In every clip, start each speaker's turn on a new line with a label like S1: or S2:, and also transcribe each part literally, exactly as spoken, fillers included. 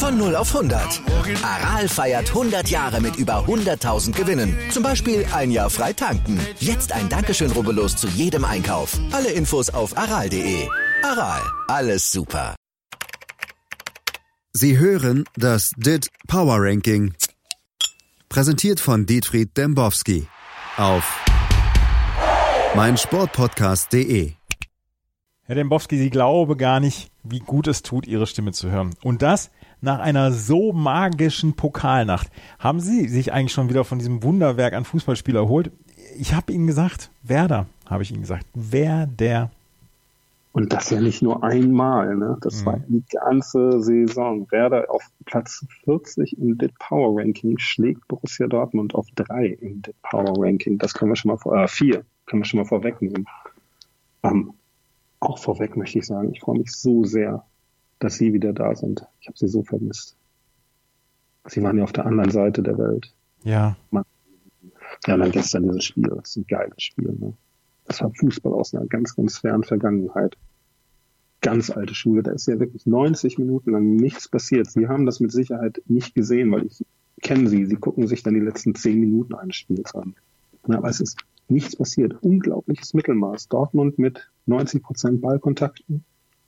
S1: Von null auf hundert. Aral feiert hundert Jahre mit über hunderttausend Gewinnen. Zum Beispiel ein Jahr frei tanken. Jetzt ein Dankeschön, rubbellos zu jedem Einkauf. Alle Infos auf aral punkt de. Aral, alles super.
S2: Sie hören das D I T Power Ranking. Präsentiert von Dietfried Dembowski auf meinsportpodcast punkt de.
S3: Herr Dembowski, Sie glauben gar nicht, wie gut es tut, Ihre Stimme zu hören. Und das nach einer so magischen Pokalnacht. Haben Sie sich eigentlich schon wieder von diesem Wunderwerk an Fußballspiel erholt? Ich habe Ihnen gesagt, Werder, habe ich Ihnen gesagt. Werder.
S4: Und das ja nicht nur einmal, ne? Das mhm. war die ganze Saison. Werder auf Platz vierzig im D I T Power Ranking schlägt Borussia Dortmund auf drei im D I T Power Ranking. Das können wir schon mal vor, äh, vier, können wir schon mal vorwegnehmen. Ähm, auch vorweg möchte ich sagen, ich freue mich so sehr, dass Sie wieder da sind. Ich habe Sie so vermisst. Sie waren ja auf der anderen Seite der Welt.
S3: Ja.
S4: Man, ja, und dann gestern dieses Spiel. Das ist ein geiles Spiel, ne? Das war Fußball aus einer ganz, ganz fernen Vergangenheit. Ganz alte Schule. Da ist ja wirklich neunzig Minuten lang nichts passiert. Sie haben das mit Sicherheit nicht gesehen, weil ich kenne Sie. Sie gucken sich dann die letzten zehn Minuten eines Spiels an. Aber es ist nichts passiert. Unglaubliches Mittelmaß. Dortmund mit neunzig Prozent Ballkontakten.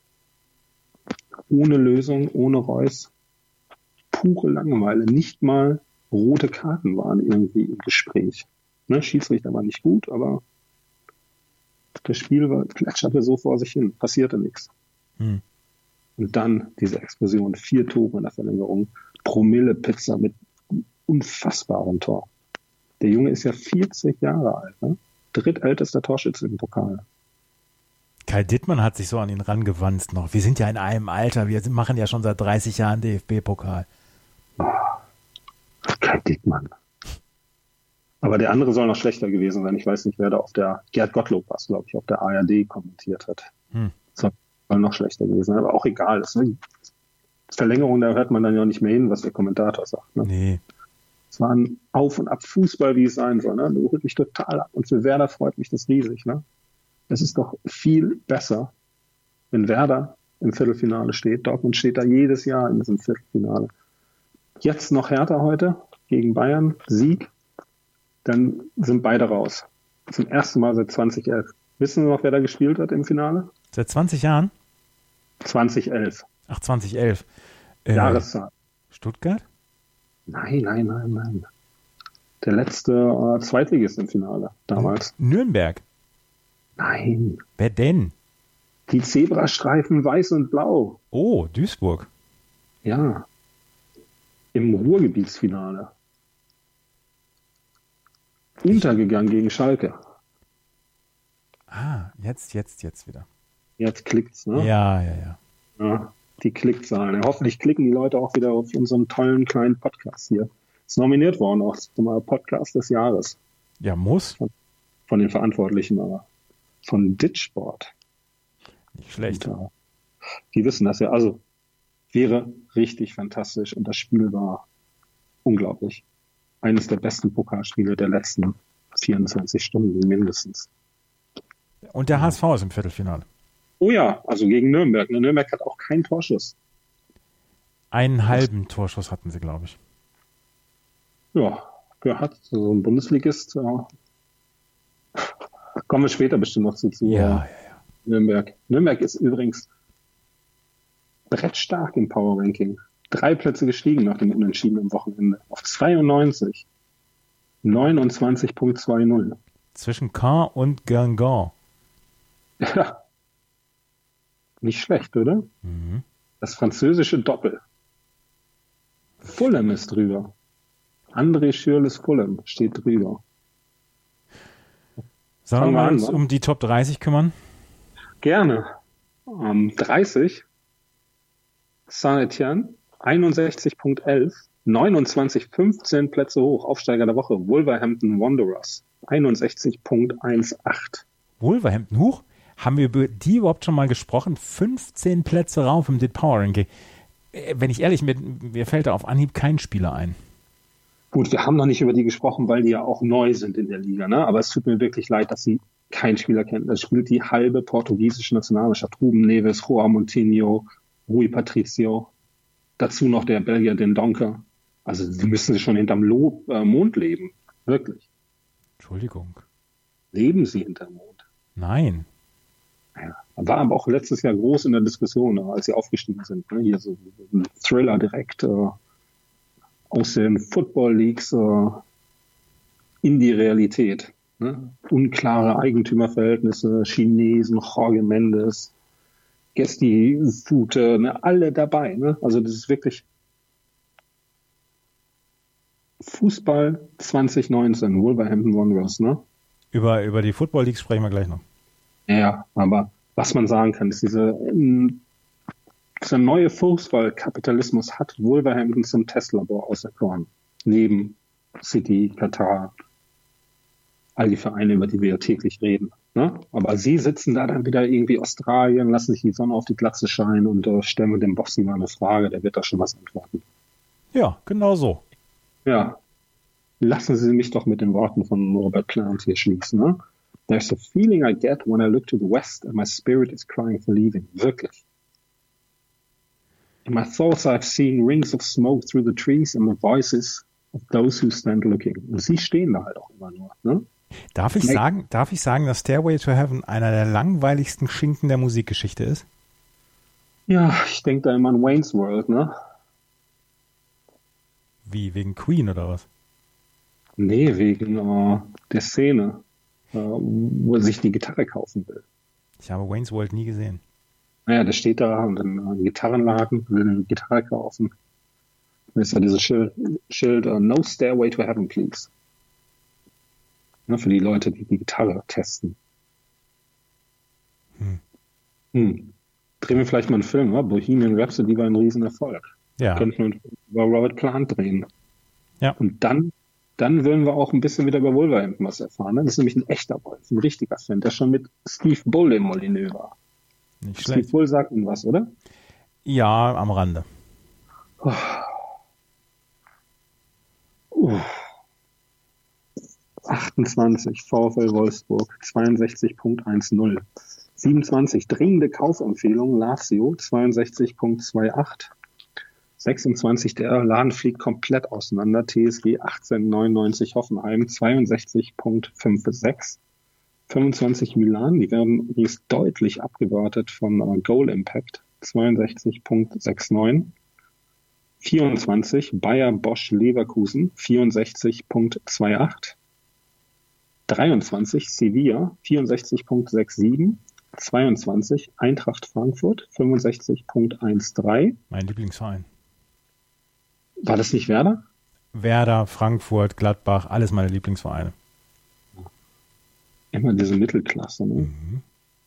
S4: Ohne Lösung, ohne Reus. Pure Langeweile. Nicht mal rote Karten waren irgendwie im Gespräch. Ne, Schiedsrichter war nicht gut, aber das Spiel war, plätscherte so vor sich hin. Passierte nichts. Hm. Und dann diese Explosion. Vier Tore in der Verlängerung. Promille-Pizza mit unfassbarem Tor. Der Junge ist ja vierzig Jahre alt. Ne? Drittältester Torschütze im Pokal.
S3: Kai Dittmann hat sich so an ihn rangewanzt noch. Wir sind ja in einem Alter. Wir machen ja schon seit dreißig Jahren D F B-Pokal.
S4: Oh, Kai Dittmann. Aber der andere soll noch schlechter gewesen sein. Ich weiß nicht, wer da auf der, Gerd Gottlob war es, glaube ich, auf der A R D kommentiert hat. Hm. Soll noch schlechter gewesen sein. Aber auch egal. Das Verlängerung, da hört man dann ja nicht mehr hin, was der Kommentator sagt. Ne?
S3: Nee.
S4: Es war ein Auf- und Ab-Fußball, wie es sein soll. Ne? Das holt mich total ab. Und für Werder freut mich das riesig. Ne? Es ist doch viel besser, wenn Werder im Viertelfinale steht. Dortmund steht da jedes Jahr in diesem Viertelfinale. Jetzt noch Hertha heute gegen Bayern. Sieg. Dann sind beide raus. Zum ersten Mal seit zwanzig elf. Wissen Sie noch, wer da gespielt hat im Finale?
S3: Seit zwanzig Jahren?
S4: zwanzig elf.
S3: Ach, zwanzig elf. Äh,
S4: Jahreszahl.
S3: Stuttgart?
S4: Nein, nein, nein, nein. Der letzte äh, Zweitligist im Finale damals.
S3: Nürnberg?
S4: Nein.
S3: Wer denn?
S4: Die Zebrastreifen weiß und blau.
S3: Oh, Duisburg.
S4: Ja. Im Ruhrgebietsfinale. Untergegangen gegen Schalke.
S3: Ah, jetzt, jetzt, jetzt wieder.
S4: Jetzt klickt's, ne?
S3: Ja, ja, ja.
S4: Ja, die Klickzahlen. Ja, hoffentlich klicken die Leute auch wieder auf unseren tollen kleinen Podcast hier. Ist nominiert worden auch zum Podcast des Jahres.
S3: Ja, muss.
S4: Von, von den Verantwortlichen, aber von Ditsport.
S3: Nicht schlecht.
S4: Und, äh, die wissen das ja. Also wäre richtig fantastisch und das Spiel war unglaublich. Eines der besten Pokalspiele der letzten vierundzwanzig Stunden mindestens.
S3: Und der H S V ist im Viertelfinale.
S4: Oh ja, also gegen Nürnberg. Nürnberg hat auch keinen Torschuss.
S3: Einen halben Torschuss hatten sie, glaube ich.
S4: Ja, hat so ein Bundesligist. Ja. Kommen wir später bestimmt noch zu, zu
S3: ja, ja, ja.
S4: Nürnberg. Nürnberg ist übrigens brettstark im Power Ranking. Drei Plätze gestiegen nach dem Unentschieden am Wochenende. Auf zweiundneunzig. neunundzwanzig Komma zwanzig.
S3: Zwischen Caen und Guingamp.
S4: Ja. Nicht schlecht, oder?
S3: Mhm.
S4: Das französische Doppel. Fulham ist drüber. André Schürrles Fulham steht drüber.
S3: Sollen wir uns um die Top dreißig kümmern?
S4: Gerne. Um, dreißig. Saint-Étienne. einundsechzig Komma elf. neunundzwanzig, fünfzehn Plätze hoch. Aufsteiger der Woche. Wolverhampton Wanderers. einundsechzig Komma achtzehn.
S3: Wolverhampton hoch? Haben wir über die überhaupt schon mal gesprochen? fünfzehn Plätze rauf im D I T Power Ranking. Wenn ich ehrlich bin, mir fällt da auf Anhieb kein Spieler ein.
S4: Gut, wir haben noch nicht über die gesprochen, weil die ja auch neu sind in der Liga, ne? Aber es tut mir wirklich leid, dass sie keinen Spieler kennen. Da spielt die halbe portugiesische Nationalmannschaft. Ruben Neves, João Moutinho, Rui Patricio. dazu noch der Belgier den Donker. Also sie müssen schon hinterm Lo- äh, Mond leben. Wirklich.
S3: Entschuldigung.
S4: Leben sie hinterm Mond?
S3: Nein.
S4: Ja, war aber auch letztes Jahr groß in der Diskussion, als sie aufgestiegen sind. Ne? Hier so ein Thriller direkt äh, aus den Football Leagues äh, in die Realität. Ne? Unklare Eigentümerverhältnisse, Chinesen, Jorge Mendes, Gesti Fute, ne? Alle dabei. Ne? Also das ist wirklich Fußball zwanzig neunzehn, Wolverhampton Wanderers. Ne?
S3: Über, über die Football League sprechen wir gleich noch.
S4: Ja, aber was man sagen kann, ist, diese, dieser neue Fußballkapitalismus hat Wolverhampton zum Testlabor auserkoren. Neben City, Katar, all die Vereine, über die wir ja täglich reden. Ne? Aber sie sitzen da dann wieder irgendwie Australien, lassen sich die Sonne auf die Glatze scheinen und äh, stellen mit dem Bossi mal eine Frage, der wird da schon was antworten.
S3: Ja, genau so.
S4: Ja, lassen Sie mich doch mit den Worten von Robert Plant hier schließen. Ne? There's a feeling I get when I look to the west and my spirit is crying for leaving. Wirklich. In my thoughts I've seen rings of smoke through the trees and the voices of those who stand looking. Und sie stehen da halt auch immer nur. Ne?
S3: Darf ich sagen, darf ich sagen, dass Stairway to Heaven einer der langweiligsten Schinken der Musikgeschichte ist?
S4: Ja, ich denke da immer an Wayne's World, ne?
S3: Wie, wegen Queen oder was?
S4: Nee, wegen äh, der Szene, äh, wo er sich die Gitarre kaufen will.
S3: Ich habe Wayne's World nie gesehen.
S4: Naja, der steht da und in einem Gitarrenladen, will eine Gitarre kaufen. Da ist ja dieses Schild, Schild uh, No Stairway to Heaven, please. Ne, für die Leute, die die Gitarre testen.
S3: Hm.
S4: Hm. Drehen wir vielleicht mal einen Film, ne? Bohemian Rhapsody war ein Riesenerfolg.
S3: Ja.
S4: Könnten wir über Robert Plant drehen.
S3: Ja.
S4: Und dann, dann würden wir auch ein bisschen wieder über Wolverhampton was erfahren. Ne? Das ist nämlich ein echter Wolf, ein richtiger Fan, der schon mit Steve Bull im Molyneux war.
S3: Nicht
S4: Steve
S3: schlecht.
S4: Bull sagt Ihnen was, oder?
S3: Ja, am Rande.
S4: Oh. Uh. achtundzwanzig, VfL Wolfsburg, zweiundsechzig Komma zehn. siebenundzwanzig, dringende Kaufempfehlung, Lazio, zweiundsechzig Komma achtundzwanzig. sechsundzwanzig, der Laden fliegt komplett auseinander, T S G achtzehn Komma neunundneunzig, Hoffenheim, zweiundsechzig Komma sechsundfünfzig. fünfundzwanzig Milan, die werden übrigens deutlich abgewartet von uh, Goal Impact, zweiundsechzig Komma neunundsechzig. vierundzwanzig, Bayer Bosch Leverkusen, vierundsechzig Komma achtundzwanzig. dreiundzwanzig, Sevilla, vierundsechzig Komma siebenundsechzig. zweiundzwanzig, Eintracht Frankfurt, fünfundsechzig Komma dreizehn.
S3: Mein Lieblingsverein.
S4: War das nicht Werder?
S3: Werder, Frankfurt, Gladbach, alles meine Lieblingsvereine.
S4: Immer diese Mittelklasse, ne?
S3: Mhm.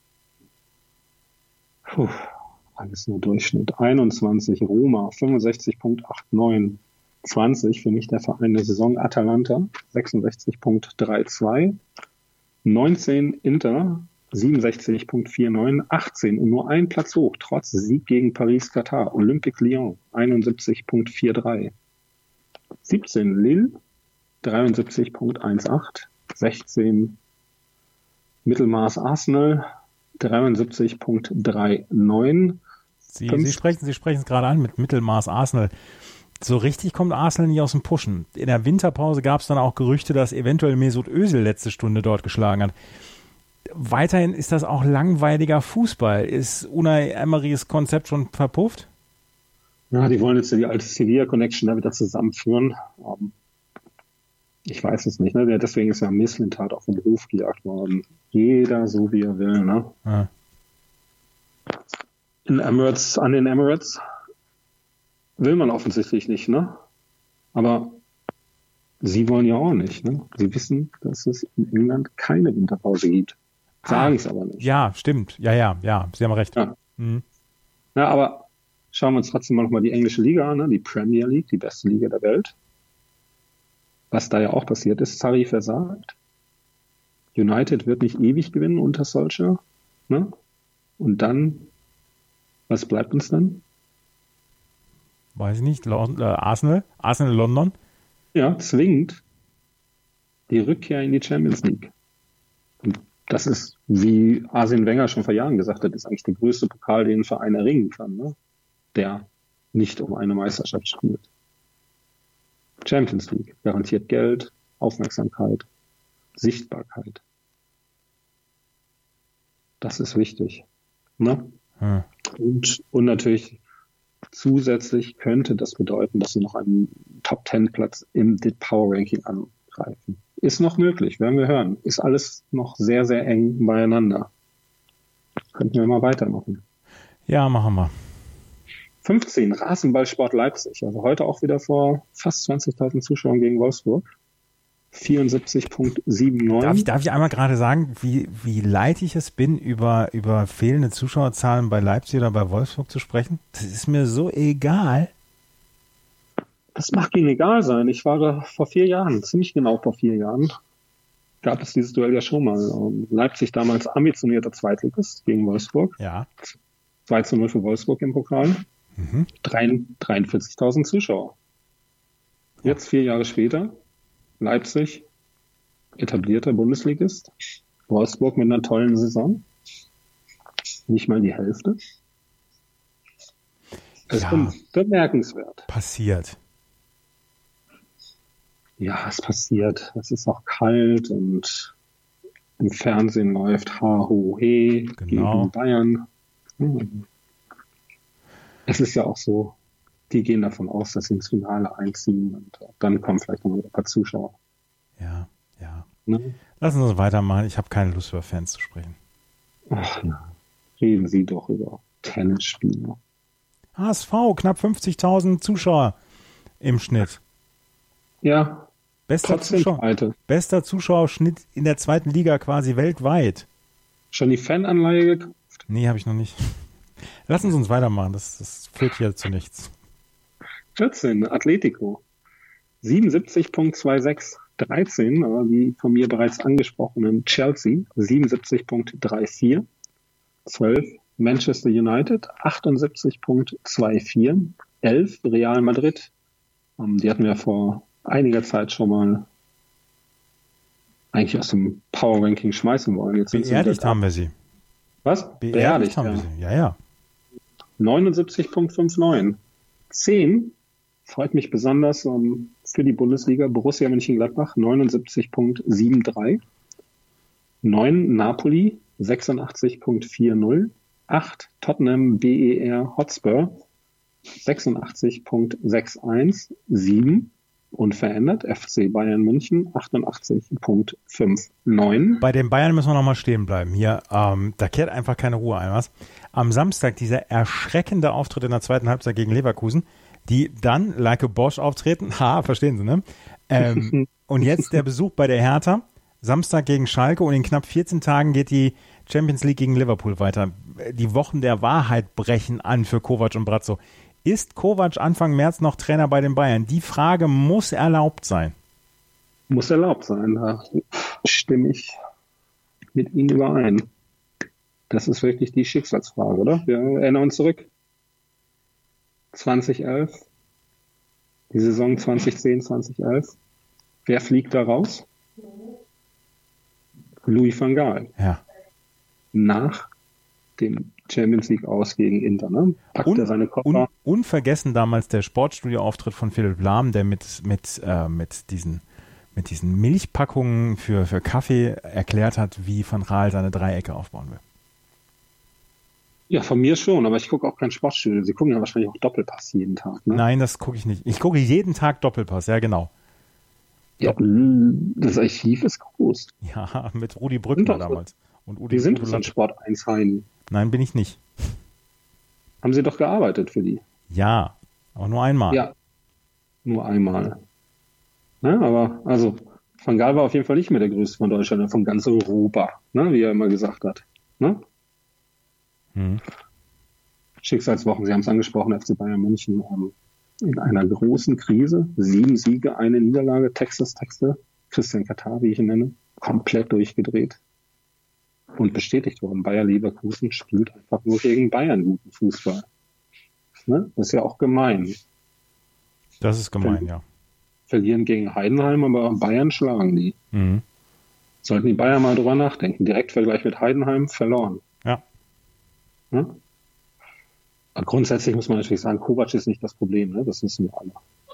S4: Puh, alles nur Durchschnitt. einundzwanzig, Roma, fünfundsechzig Komma neunundachtzig. zwanzig, für mich der Verein der Saison, Atalanta, sechsundsechzig Komma zweiunddreißig. neunzehn, Inter, siebenundsechzig Komma neunundvierzig. achtzehn und nur ein Platz hoch, trotz Sieg gegen Paris-Katar. Olympique Lyon, einundsiebzig Komma dreiundvierzig. siebzehn, Lille, dreiundsiebzig Komma achtzehn. sechzehn, Mittelmaß Arsenal, dreiundsiebzig Komma neunundneunzig.
S3: Sie, Sie sprechen Sie sprechen es gerade an mit Mittelmaß Arsenal. So richtig kommt Arsenal nicht aus dem Pushen. In der Winterpause gab es dann auch Gerüchte, dass eventuell Mesut Özil letzte Stunde dort geschlagen hat. Weiterhin ist das auch langweiliger Fußball. Ist Unai Emerys Konzept schon verpufft?
S4: Ja, die wollen jetzt die alte Sevilla-Connection da wieder zusammenführen. Um, ich weiß es nicht. Ne? Deswegen ist ja Mislintat auf den Hof gejagt worden. Jeder so, wie er will. Ne?
S3: Ja.
S4: In Emirates, an den Emirates will man offensichtlich nicht. Ne? Aber sie wollen ja auch nicht. Ne? Sie wissen, dass es in England keine Winterpause gibt. Sagen es aber nicht.
S3: Ja, stimmt. Ja, ja, ja. Sie haben recht.
S4: Ja.
S3: Mhm.
S4: Ja, aber schauen wir uns trotzdem mal nochmal die englische Liga an, ne? Die Premier League, die beste Liga der Welt. Was da ja auch passiert ist, Sarri versagt. United wird nicht ewig gewinnen unter Solskjaer. Ne? Und dann, was bleibt uns dann?
S3: Weiß ich nicht. Lon- äh, Arsenal? Arsenal London?
S4: Ja, zwingend die Rückkehr in die Champions League. Und das ist, wie Arsene Wenger schon vor Jahren gesagt hat, ist eigentlich der größte Pokal, den ein Verein erringen kann. Ne? Der nicht um eine Meisterschaft spielt. Champions League garantiert Geld, Aufmerksamkeit, Sichtbarkeit. Das ist wichtig. Ne?
S3: Hm.
S4: Und, und natürlich zusätzlich könnte das bedeuten, dass sie noch einen Top-Ten-Platz im D I T Power Ranking angreifen. Ist noch möglich, werden wir hören. Ist alles noch sehr, sehr eng beieinander. Könnten wir mal weitermachen.
S3: Ja, machen wir.
S4: fünfzehn, Rasenballsport Leipzig. Also heute auch wieder vor fast zwanzigtausend Zuschauern gegen Wolfsburg. vierundsiebzig Komma neunundsiebzig.
S3: Darf ich, darf ich einmal gerade sagen, wie, wie leid ich es bin, über, über fehlende Zuschauerzahlen bei Leipzig oder bei Wolfsburg zu sprechen? Das ist mir so egal.
S4: Das mag Ihnen egal sein. Ich war da vor vier Jahren, ziemlich genau vor vier Jahren, gab es dieses Duell ja schon mal. Leipzig damals ambitionierter Zweitligist gegen Wolfsburg.
S3: Ja.
S4: zwei zu null für Wolfsburg im Pokal.
S3: Mhm.
S4: dreiundvierzigtausend Zuschauer. Jetzt vier Jahre später, Leipzig, etablierter Bundesligist, Wolfsburg mit einer tollen Saison. Nicht mal die Hälfte. Das
S3: Ja.
S4: ist bemerkenswert.
S3: Passiert.
S4: Ja, es passiert. Es ist auch kalt und im Fernsehen läuft Ha Ho He
S3: Genau.
S4: gegen Bayern. Hm. Es ist ja auch so, die gehen davon aus, dass sie ins Finale einziehen und dann kommen vielleicht noch ein paar Zuschauer.
S3: Ja, ja.
S4: Ne?
S3: Lassen Sie uns weitermachen. Ich habe keine Lust, über Fans zu sprechen.
S4: Ach ja, reden Sie doch über Tennisspieler.
S3: H S V, knapp fünfzigtausend Zuschauer im Schnitt.
S4: Ja,
S3: Bester,
S4: trotzdem
S3: Zuschauer,
S4: Breite.
S3: bester Zuschauerschnitt in der zweiten Liga quasi weltweit.
S4: Schon die Fananleihe gekauft?
S3: Nee, habe ich noch nicht. Lassen Sie uns weitermachen. Das, das führt hier zu nichts.
S4: vierzehn, Atletico. siebenundsiebzig Komma sechsundzwanzig. dreizehn, aber wie von mir bereits angesprochenen Chelsea. siebenundsiebzig Komma vierunddreißig. zwölf, Manchester United. achtundsiebzig Komma vierundzwanzig. elf, Real Madrid. Um, die hatten wir vor einiger Zeit schon mal eigentlich aus dem Power Ranking schmeißen wollen. Jetzt sind sie
S3: Beerdigt
S4: wieder da.
S3: haben wir sie.
S4: Was?
S3: Beerdigt haben
S4: ja.
S3: wir sie. Ja, ja.
S4: neunundsiebzig Komma neunundfünfzig. zehn, freut mich besonders um, für die Bundesliga, Borussia Mönchengladbach, neunundsiebzig Komma dreiundsiebzig. neun, Napoli, sechsundachtzig Komma vierzig. acht, Tottenham B E R Hotspur, sechsundachtzig Komma einundsechzig. sieben, unverändert, F C Bayern München, achtundachtzig Komma neunundfünfzig.
S3: Bei den Bayern müssen wir nochmal stehen bleiben. Hier, ähm, da kehrt einfach keine Ruhe ein. Was? Am Samstag dieser erschreckende Auftritt in der zweiten Halbzeit gegen Leverkusen, die dann like a Bosch auftreten. Ha, verstehen Sie, ne? Ähm, und jetzt der Besuch bei der Hertha. Samstag gegen Schalke und in knapp vierzehn Tagen geht die Champions League gegen Liverpool weiter. Die Wochen der Wahrheit brechen an für Kovac und Brazzo. Ist Kovac Anfang März noch Trainer bei den Bayern? Die Frage muss erlaubt sein.
S4: Muss erlaubt sein, da stimme ich mit Ihnen überein. Das ist wirklich die Schicksalsfrage, oder? Wir erinnern uns zurück. zweitausendelf, die Saison zweitausendzehn, zweitausendelf. Wer fliegt da raus? Louis van Gaal.
S3: Ja.
S4: Nach dem Champions League aus gegen Inter, ne? Packt
S3: Un,
S4: er seine Koffer.
S3: un, unvergessen damals der Sportstudio-Auftritt von Philipp Lahm, der mit, mit, äh, mit, diesen, mit diesen Milchpackungen für, für Kaffee erklärt hat, wie Van Gaal seine Dreiecke aufbauen will.
S4: Ja, von mir schon, aber ich gucke auch kein Sportstudio. Sie gucken ja wahrscheinlich auch Doppelpass jeden Tag, ne?
S3: Nein, das gucke ich nicht. Ich gucke jeden Tag Doppelpass, ja genau.
S4: Ja, das Archiv ist groß.
S3: Ja, mit Rudi Brückner
S4: Sind doch-
S3: damals. Und Udi
S4: Die sind
S3: Udo
S4: doch in
S3: Lattek.
S4: Sport eins Heim.
S3: Nein, bin ich nicht.
S4: Haben Sie doch gearbeitet für die?
S3: Ja, aber nur einmal.
S4: Ja, nur einmal. Ja, aber, also, Van Gaal war auf jeden Fall nicht mehr der Größte von Deutschland, von ganz Europa, ne, wie er immer gesagt hat. Ne?
S3: Hm.
S4: Schicksalswochen, Sie haben es angesprochen, F C Bayern München ähm, in einer großen Krise. Sieben Siege, eine Niederlage, Texas, Texte, Christian Katar, wie ich ihn nenne, komplett durchgedreht. Und bestätigt worden, Bayer Leverkusen spielt einfach nur gegen Bayern guten Fußball. Ne? Das ist ja auch gemein.
S3: Das ist gemein, ja.
S4: Verlieren gegen Heidenheim, aber Bayern schlagen die.
S3: Mhm.
S4: Sollten die Bayern mal drüber nachdenken. Direktvergleich mit Heidenheim verloren.
S3: Ja.
S4: Ne? Aber grundsätzlich muss man natürlich sagen, Kovac ist nicht das Problem, ne? Das wissen wir alle.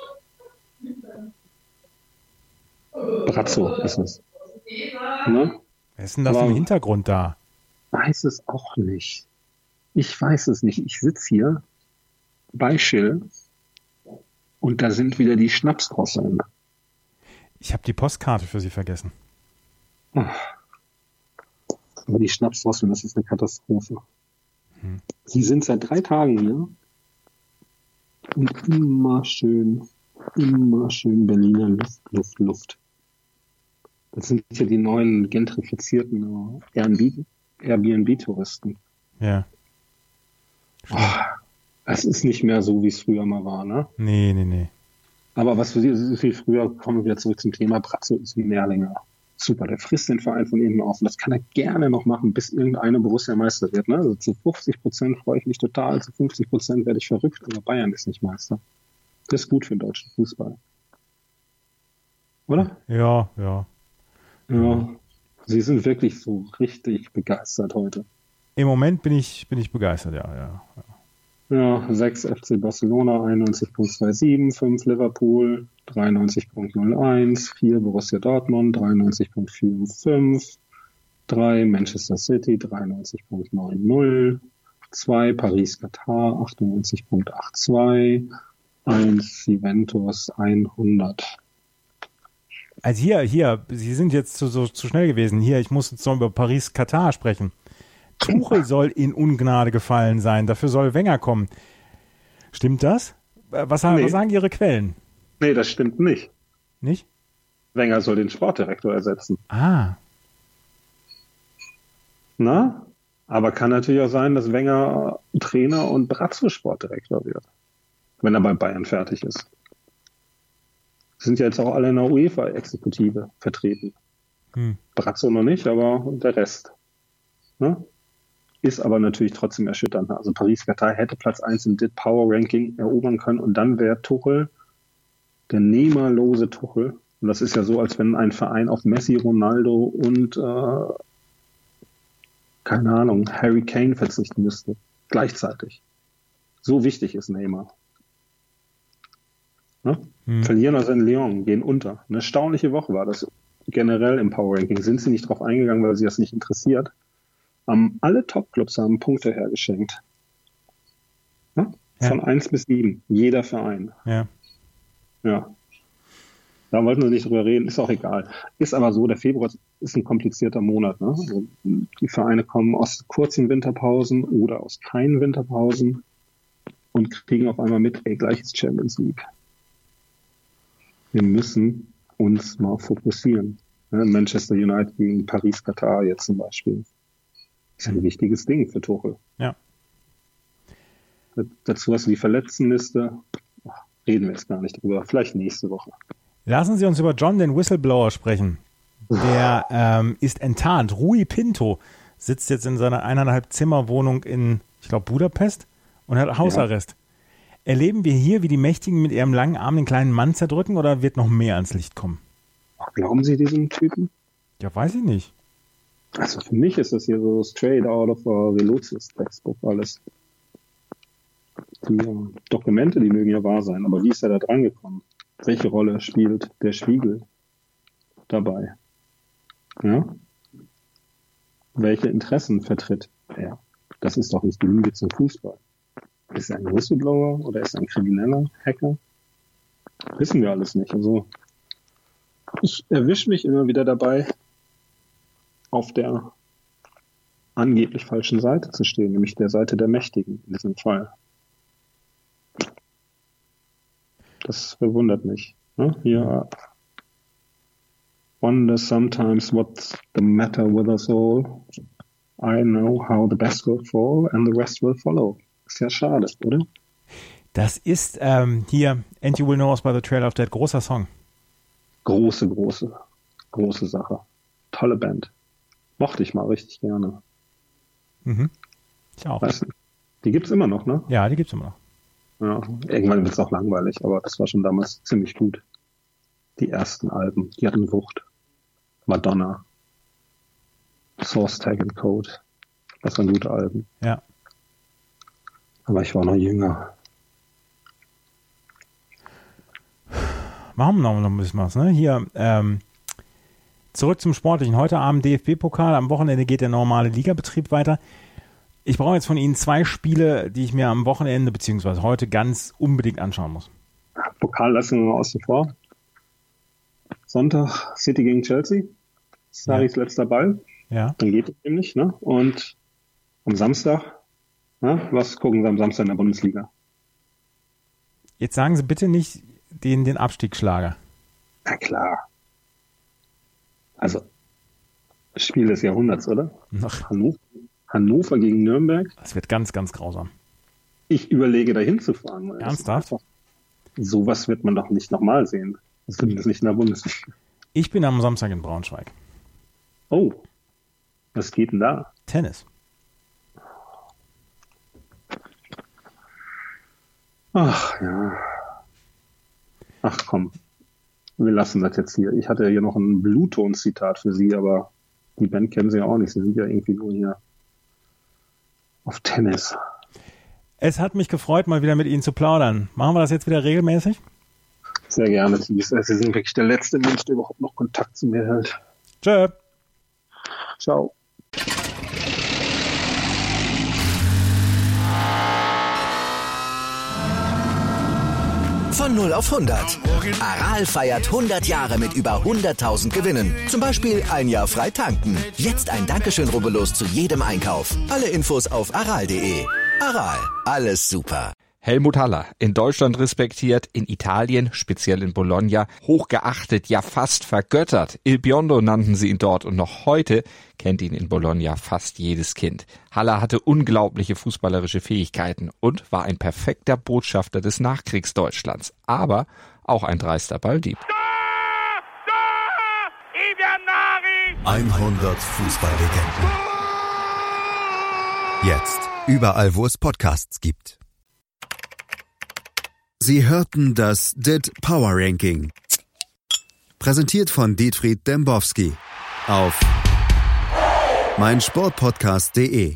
S4: Brazzo ist es. Ne?
S3: Wer ist denn das
S4: Aber
S3: im Hintergrund da?
S4: Weiß es auch nicht. Ich weiß es nicht. Ich sitze hier bei Schill und da sind wieder die Schnapsdrosseln.
S3: Ich habe die Postkarte für Sie vergessen.
S4: Ach. Aber die Schnapsdrosseln, das ist eine Katastrophe. Hm. Sie sind seit drei Tagen hier und immer schön, immer schön Berliner Luft, Luft, Luft. Das sind ja die neuen gentrifizierten Airbnb-Touristen.
S3: Ja.
S4: Oh, es ist nicht mehr so, wie es früher mal war, ne?
S3: Nee, nee, nee.
S4: Aber was für Sie ist viel früher, kommen wir wieder zurück zum Thema, Brazzo ist ein Mehrlinger. Super, der frisst den Verein von innen auf. Und das kann er gerne noch machen, bis irgendeine Borussia Meister wird. Ne? Also zu fünfzig Prozent freue ich mich total, zu fünfzig Prozent werde ich verrückt, aber Bayern ist nicht Meister. Das ist gut für den deutschen Fußball. Oder?
S3: Ja, ja.
S4: Ja, Sie sind wirklich so richtig begeistert heute.
S3: Im Moment bin ich, bin ich begeistert, ja, ja.
S4: Ja, sechs F C Barcelona, einundneunzig Komma siebenundzwanzig, fünf Liverpool, dreiundneunzig Komma null eins, vier Borussia Dortmund, dreiundneunzig Komma fünfundvierzig, drei Manchester City, dreiundneunzig Komma neunzig, zwei Paris Katar, achtundneunzig Komma zweiundachtzig, eins Juventus, hundert.
S3: Also hier, hier, Sie sind jetzt zu, so, zu schnell gewesen. Hier, ich muss jetzt noch über Paris Katar sprechen. Tuchel soll in Ungnade gefallen sein. Dafür soll Wenger kommen. Stimmt das? Was, nee. was sagen Ihre Quellen?
S4: Nee, das stimmt nicht.
S3: Nicht?
S4: Wenger soll den Sportdirektor ersetzen.
S3: Ah.
S4: Na? Aber kann natürlich auch sein, dass Wenger Trainer und Brazzo Sportdirektor wird. Wenn er bei Bayern fertig ist. Sind ja jetzt auch alle in der UEFA-Exekutive vertreten. Hm. Brazzo noch nicht, aber der Rest. Ne? Ist aber natürlich trotzdem erschütternd. Also Paris-Katar hätte Platz eins im D I T-Power-Ranking erobern können und dann wäre Tuchel der nehmerlose Tuchel. Und das ist ja so, als wenn ein Verein auf Messi, Ronaldo und äh, keine Ahnung, Harry Kane verzichten müsste. Gleichzeitig. So wichtig ist Neymar. Ne? Hm. Verlieren also in Lyon, gehen unter. Eine erstaunliche Woche war das generell im Power Ranking. Sind sie nicht drauf eingegangen, weil sie das nicht interessiert. Um, alle Top-Clubs haben Punkte hergeschenkt. Ja? Ja. Von eins bis sieben. Jeder Verein.
S3: Ja.
S4: Ja. Da wollten wir nicht drüber reden. Ist auch egal. Ist aber so, der Februar ist ein komplizierter Monat. Ne? Also die Vereine kommen aus kurzen Winterpausen oder aus keinen Winterpausen und kriegen auf einmal mit, ey, gleich ist Champions League. Wir müssen uns mal fokussieren. Ne? Manchester United gegen Paris Katar jetzt zum Beispiel. Das ist ein wichtiges Ding für Tuchel.
S3: Ja.
S4: Dazu hast du die Verletztenliste. Reden wir jetzt gar nicht drüber. Vielleicht nächste Woche.
S3: Lassen Sie uns über John, den Whistleblower, sprechen. Der ähm, ist enttarnt. Rui Pinto sitzt jetzt in seiner eineinhalb Zimmerwohnung in, ich glaube, Budapest und hat Hausarrest. Ja. Erleben wir hier, wie die Mächtigen mit ihrem langen Arm den kleinen Mann zerdrücken, oder wird noch mehr ans Licht kommen?
S4: Glauben Sie diesem Typen?
S3: Ja, weiß ich nicht.
S4: Also für mich ist das hier so straight out of a Relotius Textbook alles. Die uh, Dokumente, die mögen ja wahr sein, aber wie ist er da dran gekommen? Welche Rolle spielt der Spiegel dabei? Ja? Welche Interessen vertritt er? Das ist doch nicht die Liebe zum Fußball. Ist er ein Whistleblower oder ist er ein krimineller Hacker? Wissen wir alles nicht. Also ich erwische mich immer wieder dabei, auf der angeblich falschen Seite zu stehen, nämlich der Seite der Mächtigen in diesem Fall. Das verwundert mich. Ne? Hier, wonder sometimes what's the matter with us all. I know how the best will fall and the rest will follow. Ist ja schade, oder?
S3: Das ist ähm, hier, And You Will Know Us by the Trail of Death, großer Song.
S4: Große, große, große Sache. Tolle Band. Mochte ich mal richtig gerne.
S3: Mhm. Ich auch.
S4: Weißt du, die gibt's immer noch, ne?
S3: Ja, die gibt's immer noch.
S4: Ja, irgendwann wird's auch langweilig, aber das war schon damals ziemlich gut. Die ersten Alben, die hatten Wucht. Madonna. Source Tag and Code. Das waren gute Alben.
S3: Ja.
S4: Aber ich war noch jünger.
S3: Machen wir noch ein bisschen was, ne? Hier, ähm, zurück zum Sportlichen. Heute Abend D F B-Pokal, am Wochenende geht der normale Ligabetrieb weiter. Ich brauche jetzt von Ihnen zwei Spiele, die ich mir am Wochenende bzw. heute ganz unbedingt anschauen muss.
S4: Pokal lassen wir mal außen vor. Sonntag City gegen Chelsea. Saris ja. letzter Ball.
S3: Ja.
S4: Dann geht es nämlich. Ne? Und am Samstag, ne? Was gucken Sie am Samstag in der Bundesliga?
S3: Jetzt sagen Sie bitte nicht den, den Abstiegsschlager.
S4: Na klar. Also, Spiel des Jahrhunderts, oder?
S3: Ach.
S4: Hannover, Hannover gegen Nürnberg.
S3: Das wird ganz, ganz grausam.
S4: Ich überlege, da hinzufahren.
S3: Ernsthaft?
S4: Sowas wird man doch nicht nochmal sehen. Das wird es nicht in der Bundesliga.
S3: Ich bin am Samstag in Braunschweig.
S4: Oh, was geht denn da?
S3: Tennis.
S4: Ach ja. Ach komm, wir lassen das jetzt hier. Ich hatte ja hier noch ein Bluetooth-Zitat für Sie, aber die Band kennen Sie ja auch nicht. Sie sind ja irgendwie nur hier auf Tennis.
S3: Es hat mich gefreut, mal wieder mit Ihnen zu plaudern. Machen wir das jetzt wieder regelmäßig?
S4: Sehr gerne, Thies. Sie sind wirklich der letzte Mensch, der überhaupt noch Kontakt zu mir hält.
S3: Tschö.
S4: Ciao.
S1: Von null auf hundert. Aral feiert hundert Jahre mit über hunderttausend Gewinnen. Zum Beispiel ein Jahr frei tanken. Jetzt ein Dankeschön, rubbellos zu jedem Einkauf. Alle Infos auf aral punkt de. Aral, alles super.
S5: Helmut Haller, in Deutschland respektiert, in Italien, speziell in Bologna, hochgeachtet, ja fast vergöttert. Il Biondo nannten sie ihn dort und noch heute kennt ihn in Bologna fast jedes Kind. Haller hatte unglaubliche fußballerische Fähigkeiten und war ein perfekter Botschafter des Nachkriegsdeutschlands, aber auch ein dreister Balldieb.
S2: hundert Fußballlegenden. Jetzt überall, wo es Podcasts gibt. Sie hörten das D I T Power Ranking. Präsentiert von Dietfried Dembowski auf meinsportpodcast punkt de.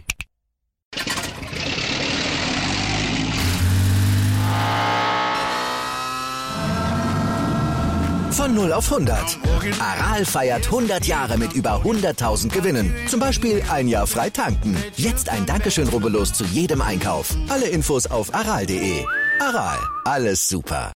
S1: Von null auf hundert. Aral feiert hundert Jahre mit über hunderttausend Gewinnen. Zum Beispiel ein Jahr frei tanken. Jetzt ein Dankeschön, rubbellos zu jedem Einkauf. Alle Infos auf aral punkt de. Aral, alles super.